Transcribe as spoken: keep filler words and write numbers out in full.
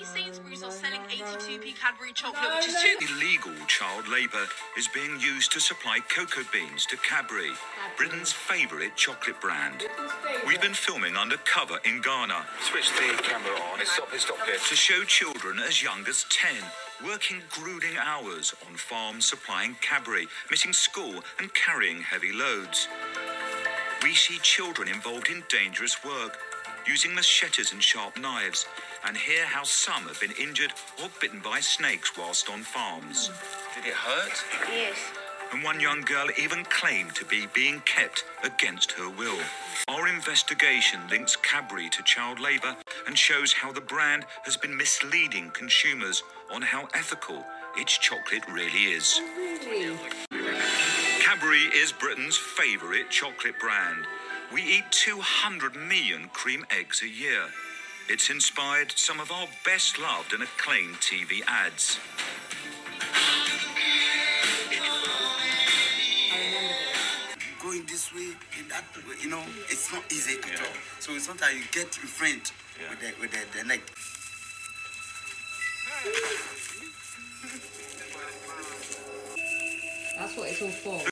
Sainsbury's are selling eighty-two p Cadbury chocolate, which is too... Illegal child labour is being used to supply cocoa beans to Cadbury, Britain's favourite chocolate brand. We've been filming undercover in Ghana. Switch the camera on. It's stop, it's stop here. To show children as young as ten, working gruelling hours on farms supplying Cadbury, missing school and carrying heavy loads. We see children involved in dangerous work, using machetes and sharp knives, and hear how some have been injured or bitten by snakes whilst on farms. Did it hurt? Yes. And one young girl even claimed to be being kept against her will. Our investigation links Cadbury to child labour and shows how the brand has been misleading consumers on how ethical its chocolate really is. Really? Cadbury is Britain's favourite chocolate brand. We eat two hundred million cream eggs a year. It's inspired some of our best loved and acclaimed T V ads. Going this way and that way, you know, it's not easy at all. So sometimes you get in front yeah. with the with the, the leg. That's what it's all for.